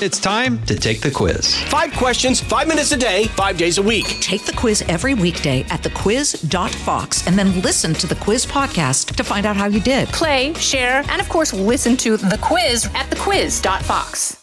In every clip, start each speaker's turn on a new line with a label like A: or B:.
A: It's time to take the quiz.
B: 5 questions, 5 minutes a day, 5 days a week.
C: Take the quiz every weekday at thequiz.fox and then listen to the quiz podcast to find out how you did.
D: Play, share, and of course, listen to the quiz at thequiz.fox.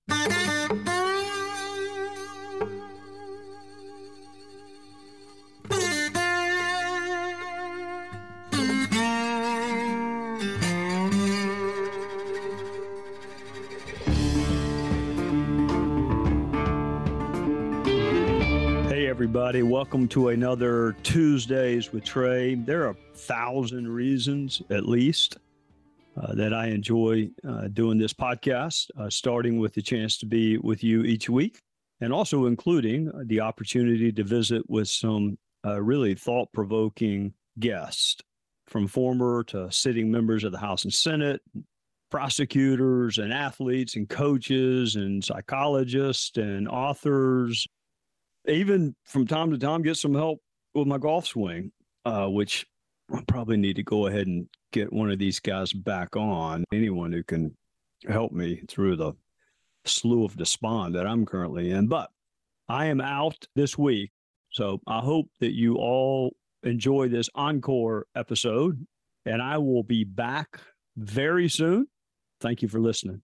E: Everybody, welcome to another Tuesdays with Trey. There are 1,000 reasons, at least, that I enjoy doing this podcast, starting with the chance to be with you each week, and also including the opportunity to visit with some really thought-provoking guests, from former to sitting members of the House and Senate, prosecutors and athletes and coaches and psychologists and authors. Even from time to time, get some help with my golf swing, which I probably need to go ahead and get one of these guys back on. Anyone who can help me through the slough of despond that I'm currently in. But I am out this week, so I hope that you all enjoy this encore episode, and I will be back very soon. Thank you for listening.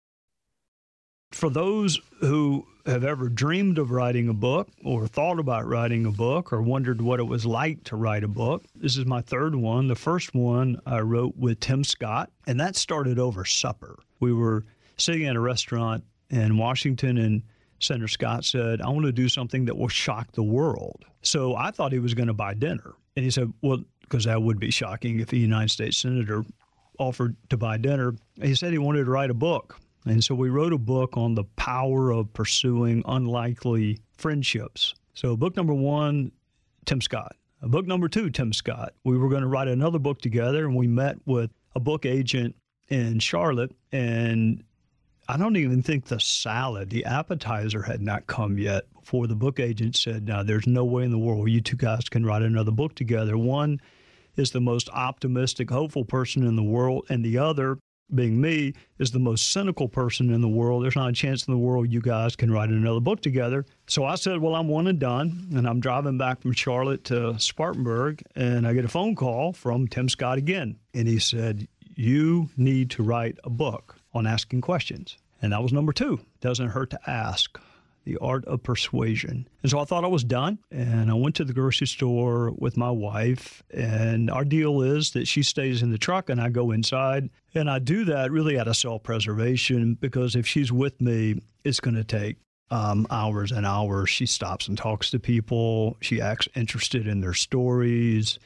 E: For those who have ever dreamed of writing a book or thought about writing a book or wondered what it was like to write a book, this is my third one. The first one I wrote with Tim Scott, and that started over supper. We were sitting at a restaurant in Washington, and Senator Scott said, I want to do something that will shock the world. So I thought he was going to buy dinner. And he said, well, because that would be shocking if a United States Senator offered to buy dinner. He said he wanted to write a book. And so we wrote a book on the power of pursuing unlikely friendships. So book number 1, Tim Scott. Book number 2, Tim Scott. We were going to write another book together, and we met with a book agent in Charlotte. And I don't even think the appetizer had not come yet before the book agent said, no, there's no way in the world you two guys can write another book together. One is the most optimistic, hopeful person in the world, and the other, being me, is the most cynical person in the world. There's not a chance in the world you guys can write another book together. So I said, well, I'm one and done. And I'm driving back from Charlotte to Spartanburg, and I get a phone call from Tim Scott again. And he said, you need to write a book on asking questions. And that was number 2. Doesn't hurt to ask. The Art of Persuasion. And so I thought I was done, and I went to the grocery store with my wife, and our deal is that she stays in the truck and I go inside, and I do that really out of self-preservation, because if she's with me, it's going to take hours and hours. She stops and talks to people. She acts interested in their stories.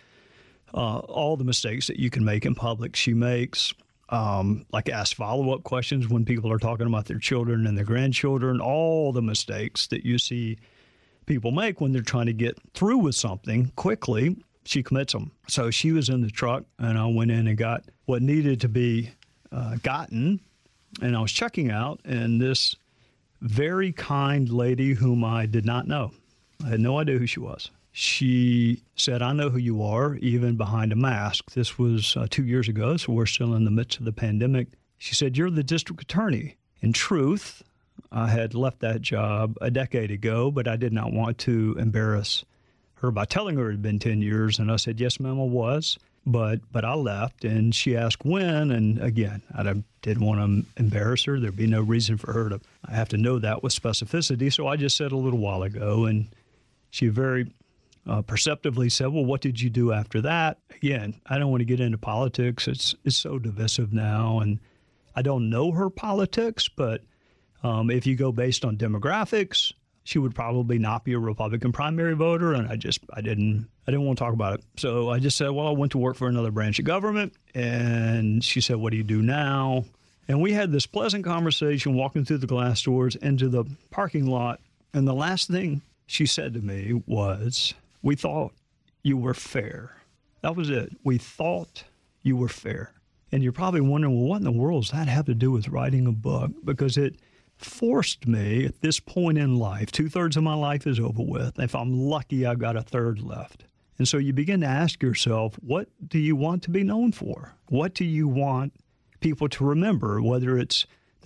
E: All the mistakes that you can make in public, she makes. Like ask follow-up questions when people are talking about their children and their grandchildren, all the mistakes that you see people make when they're trying to get through with something quickly, she commits them. So she was in the truck, and I went in and got what needed to be gotten, and I was checking out, and this very kind lady whom I did not know, I had no idea who she was. She said, I know who you are, even behind a mask. This was 2 years ago, so we're still in the midst of the pandemic. She said, you're the district attorney. In truth, I had left that job a decade ago, but I did not want to embarrass her by telling her it had been 10 years. And I said, yes, ma'am, I was. But I left, and she asked when, and again, I didn't want to embarrass her. There'd be no reason for her to have to know that with specificity. So I just said a little while ago, and she very perceptively said, well, what did you do after that? Again, I don't want to get into politics. It's so divisive now, and I don't know her politics, but if you go based on demographics, she would probably not be a Republican primary voter, and I didn't want to talk about it. So I just said, well, I went to work for another branch of government, and she said, what do you do now? And we had this pleasant conversation walking through the glass doors into the parking lot, and the last thing she said to me was, we thought you were fair. That was it. We thought you were fair. And you're probably wondering, well, what in the world does that have to do with writing a book? Because it forced me at this point in life, 2/3 of my life is over with. If I'm lucky, I've got a third left. And so you begin to ask yourself, what do you want to be known for? What do you want people to remember, whether it's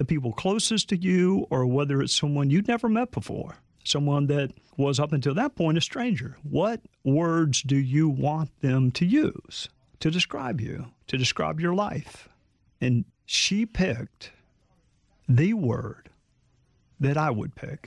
E: the people closest to you or whether it's someone you'd never met before, someone that was up until that point a stranger. What words do you want them to use to describe you, to describe your life? And she picked the word that I would pick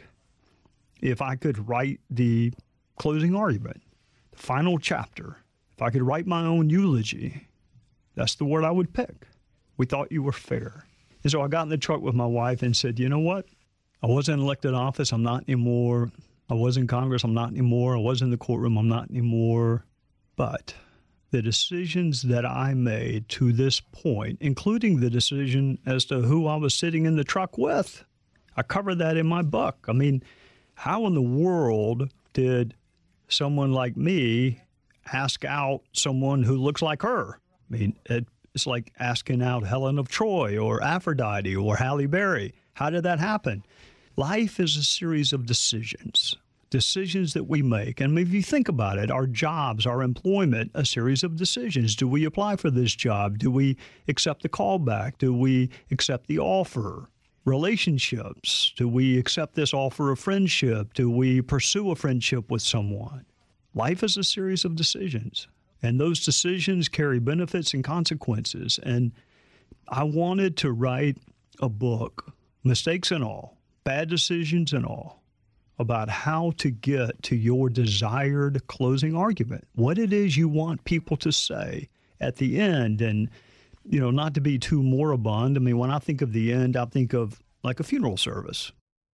E: if I could write the closing argument, the final chapter. If I could write my own eulogy, that's the word I would pick. We thought you were fair. And so I got in the truck with my wife and said, you know what? I wasn't in elected office. I'm not anymore. I was in Congress. I'm not anymore. I was in the courtroom. I'm not anymore. But the decisions that I made to this point, including the decision as to who I was sitting in the truck with, I covered that in my book. I mean, how in the world did someone like me ask out someone who looks like her? I mean, it's like asking out Helen of Troy or Aphrodite or Halle Berry. How did that happen? Life is a series of decisions that we make. And if you think about it, our jobs, our employment, a series of decisions. Do we apply for this job? Do we accept the callback? Do we accept the offer? Relationships. Do we accept this offer of friendship? Do we pursue a friendship with someone? Life is a series of decisions, and those decisions carry benefits and consequences. And I wanted to write a book, mistakes and all, bad decisions and all, about how to get to your desired closing argument, what it is you want people to say at the end. And, you know, not to be too moribund. I mean, when I think of the end, I think of like a funeral service.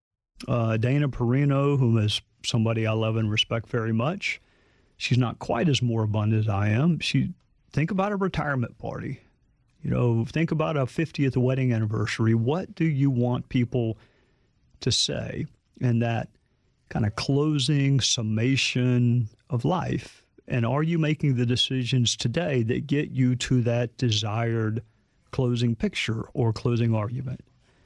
E: Dana Perino, who is somebody I love and respect very much, she's not quite as moribund as I am. Think about a retirement party. You know, think about a 50th wedding anniversary. What do you want people to say in that kind of closing summation of life? And are you making the decisions today that get you to that desired closing picture or closing argument?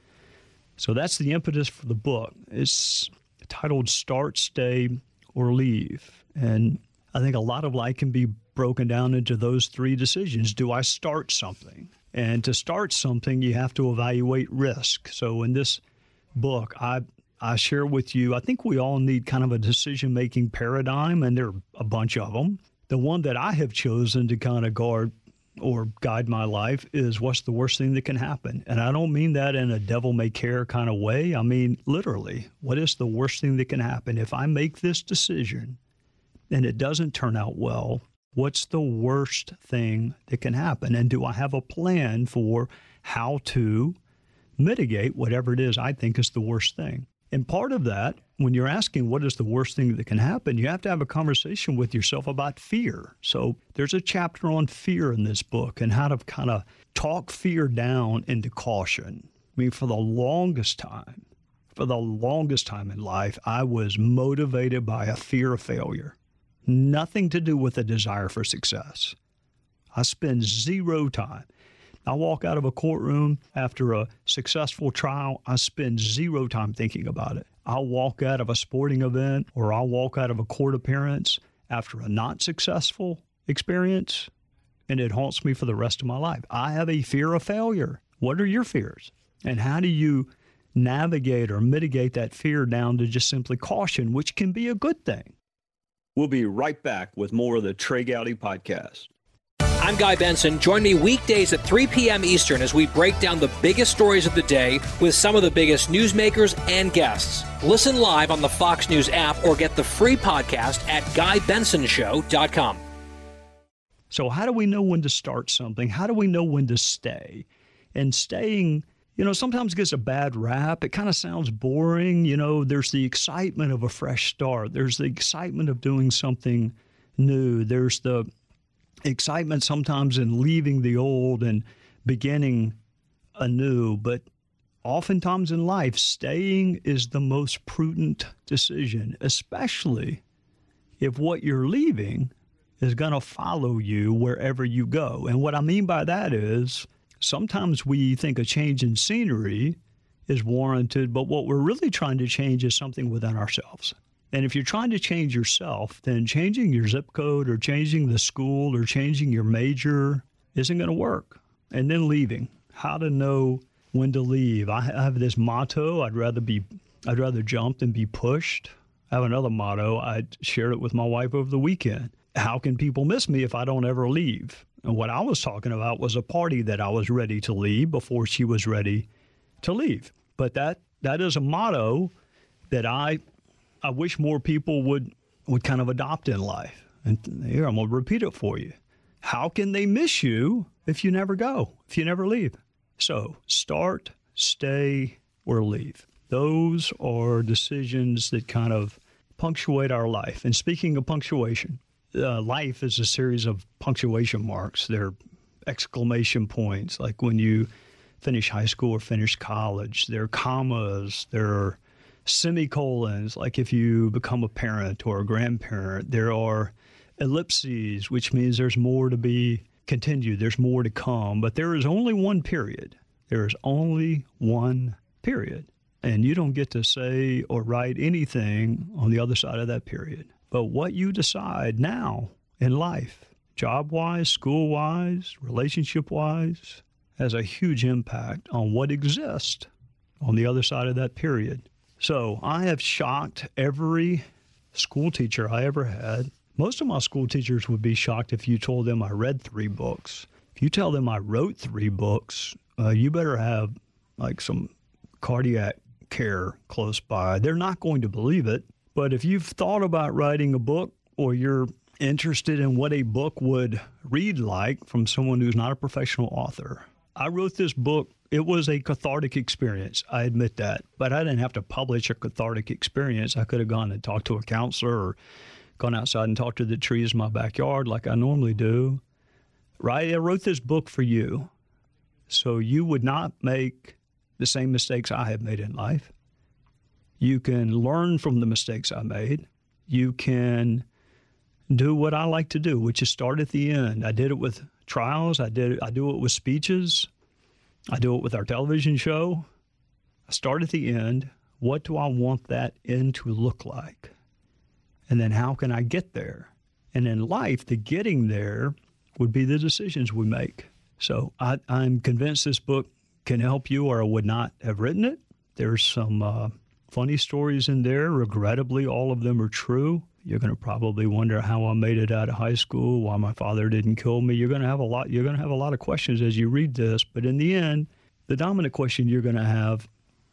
E: So that's the impetus for the book. It's titled Start, Stay, or Leave. And I think a lot of life can be broken down into those three decisions. Do I start something? And to start something, you have to evaluate risk. So in this book, I share with you, I think we all need kind of a decision-making paradigm, and there are a bunch of them. The one that I have chosen to kind of guide my life is what's the worst thing that can happen? And I don't mean that in a devil-may-care kind of way. I mean, literally, what is the worst thing that can happen? If I make this decision and it doesn't turn out well, what's the worst thing that can happen? And do I have a plan for how to mitigate whatever it is I think is the worst thing? And part of that, when you're asking what is the worst thing that can happen, you have to have a conversation with yourself about fear. So there's a chapter on fear in this book and how to kind of talk fear down into caution. I mean, for the longest time in life, I was motivated by a fear of failure. Nothing to do with a desire for success. I spend zero time. I walk out of a courtroom after a successful trial, I spend zero time thinking about it. I'll walk out of a sporting event or I'll walk out of a court appearance after a not successful experience, and it haunts me for the rest of my life. I have a fear of failure. What are your fears? And how do you navigate or mitigate that fear down to just simply caution, which can be a good thing? We'll be right back with more of the Trey Gowdy Podcast.
B: I'm Guy Benson. Join me weekdays at 3 p.m. Eastern as we break down the biggest stories of the day with some of the biggest newsmakers and guests. Listen live on the Fox News app or get the free podcast at GuyBensonShow.com.
E: So how do we know when to start something? How do we know when to stay? And staying, you know, sometimes gets a bad rap. It kind of sounds boring. You know, there's the excitement of a fresh start. There's the excitement of doing something new. There's the excitement sometimes in leaving the old and beginning anew. But oftentimes in life, staying is the most prudent decision, especially if what you're leaving is going to follow you wherever you go. And what I mean by that is sometimes we think a change in scenery is warranted, but what we're really trying to change is something within ourselves. And if you're trying to change yourself, then changing your zip code or changing the school or changing your major isn't going to work. And then leaving. How to know when to leave. I have this motto: I'd rather jump than be pushed. I have another motto. I shared it with my wife over the weekend. How can people miss me if I don't ever leave? And what I was talking about was a party that I was ready to leave before she was ready to leave. But that is a motto that I wish more people would kind of adopt in life. And here, I'm going to repeat it for you. How can they miss you if you never go, if you never leave? So start, stay, or leave. Those are decisions that kind of punctuate our life. And speaking of punctuation, life is a series of punctuation marks. They're exclamation points, like when you finish high school or finish college. There are commas. There are semicolons, like if you become a parent or a grandparent. There are ellipses, which means there's more to be continued. There's more to come. But there is only one period. There is only one period. And you don't get to say or write anything on the other side of that period. But what you decide now in life, job-wise, school-wise, relationship-wise, has a huge impact on what exists on the other side of that period. So I have shocked every school teacher I ever had. Most of my school teachers would be shocked if you told them I read 3 books. If you tell them I wrote 3 books, you better have like some cardiac care close by. They're not going to believe it. But if you've thought about writing a book, or you're interested in what a book would read like from someone who's not a professional author, I wrote this book. It was a cathartic experience. I admit that. But I didn't have to publish a cathartic experience. I could have gone and talked to a counselor or gone outside and talked to the trees in my backyard like I normally do. Right? I wrote this book for you so you would not make the same mistakes I have made in life. You can learn from the mistakes I made. You can do what I like to do, which is start at the end. I did it with trials. I do it with speeches. I do it with our television show. I start at the end. What do I want that end to look like? And then how can I get there? And in life, the getting there would be the decisions we make. So I'm convinced this book can help you, or I would not have written it. There's some funny stories in there. Regrettably, all of them are true. You're going to probably wonder how I made it out of high school, why my father didn't kill me. You're going to have a lot of questions as you read this. But in the end, the dominant question you're going to have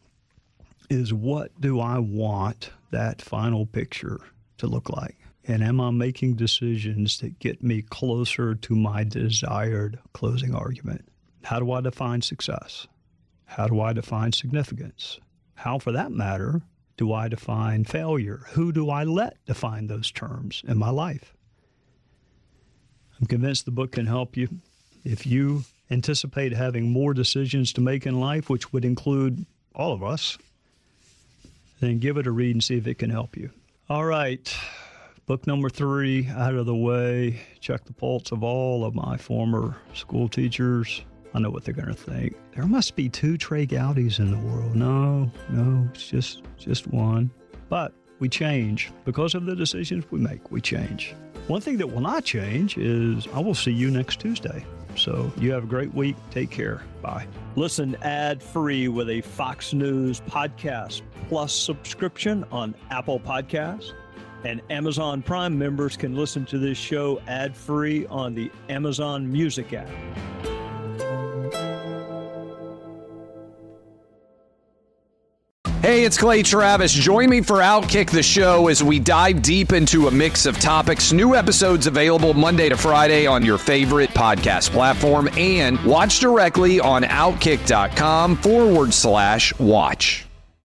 E: is, what do I want that final picture to look like? And am I making decisions that get me closer to my desired closing argument? How do I define success? How do I define significance? How, for that matter, do I define failure? Who do I let define those terms in my life? I'm convinced the book can help you. If you anticipate having more decisions to make in life, which would include all of us, then give it a read and see if it can help you. All right. Book number 3 out of the way. Check the pulse of all of my former school teachers. I know what they're going to think. There must be 2 Trey Gowdies in the world. No, it's just one. But we change. Because of the decisions we make, we change. One thing that will not change is I will see you next Tuesday. So you have a great week. Take care. Bye. Listen ad-free with a Fox News Podcast Plus subscription on Apple Podcasts. And Amazon Prime members can listen to this show ad-free on the Amazon Music app.
A: Hey, it's Clay Travis. Join me for Outkick the Show as we dive deep into a mix of topics. New episodes available Monday to Friday on your favorite podcast platform, and watch directly on Outkick.com/watch.